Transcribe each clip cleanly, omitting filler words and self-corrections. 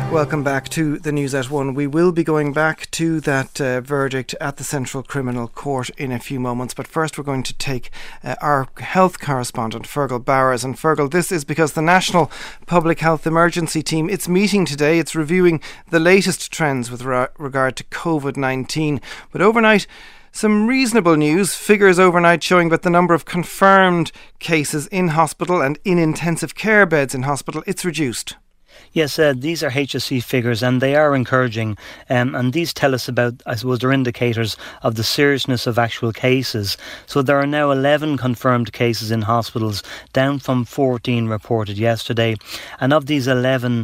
Welcome back to the News at 1. We will be going back to that verdict at the Central Criminal Court in a few moments, but first we're going to take our health correspondent Fergal Bowers. And Fergal, this is because the National Public Health Emergency Team, it's meeting today. It's reviewing the latest trends with regard to COVID-19. But overnight, some reasonable news. Figures overnight showing that the number of confirmed cases in hospital and in intensive care beds in hospital, it's reduced. Yes, these are HSE figures and they are encouraging, and these tell us about, I suppose, they're indicators of the seriousness of actual cases. So there are now 11 confirmed cases in hospitals, down from 14 reported yesterday, and of these 11,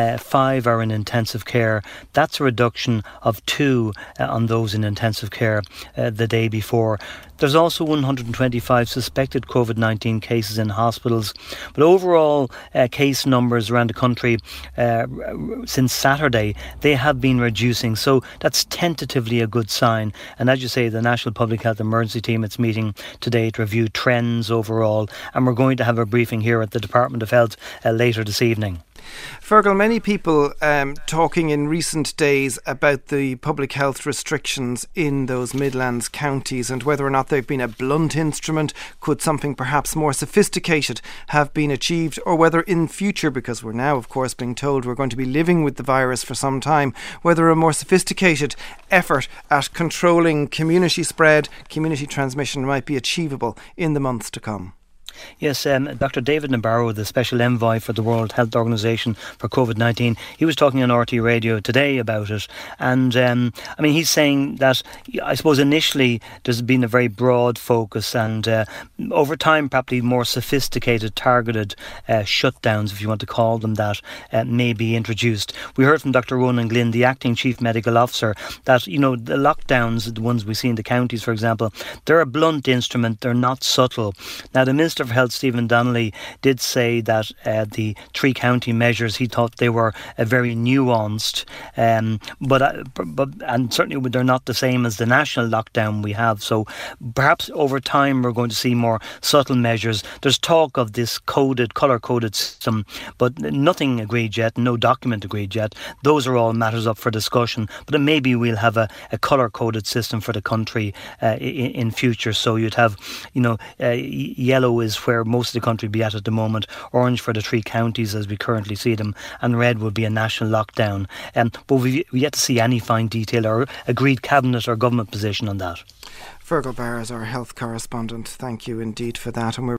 5 are in intensive care. That's a reduction of 2 on those in intensive care the day before. There's also 125 suspected COVID-19 cases in hospitals. But overall case numbers around the country since Saturday, they have been reducing. So that's tentatively a good sign. And as you say, the National Public Health Emergency Team, it's meeting today to review trends overall. And we're going to have a briefing here at the Department of Health later this evening. Fergal, many people talking in recent days about the public health restrictions in those Midlands counties and whether or not they've been a blunt instrument. Could something perhaps more sophisticated have been achieved, or whether in future, because we're now of course being told we're going to be living with the virus for some time, whether a more sophisticated effort at controlling community spread, community transmission might be achievable in the months to come. Yes, Dr. David Nabarro, the Special Envoy for the World Health Organization for COVID-19, he was talking on RT Radio today about it. And he's saying that, I suppose initially there's been a very broad focus, and over time probably more sophisticated, targeted shutdowns, if you want to call them that, may be introduced. We heard from Dr. Ronan Glynn, the Acting Chief Medical Officer, that, the lockdowns, the ones we see in the counties, for example, they're a blunt instrument, they're not subtle. Now, the Minister for Health, Stephen Donnelly, did say that the 3 county measures, he thought they were very nuanced, but certainly they're not the same as the national lockdown we have. So perhaps over time we're going to see more subtle measures. There's talk of this colour-coded system, but nothing agreed yet, no document agreed yet. Those are all matters up for discussion, but maybe we'll have a colour-coded system for the country in future. So you'd have, yellow is where most of the country would be at the moment, orange for the 3 counties as we currently see them, and red would be a national lockdown. But we've yet to see any fine detail or agreed cabinet or government position on that. Fergal Bowers, our health correspondent, thank you indeed for that. And we're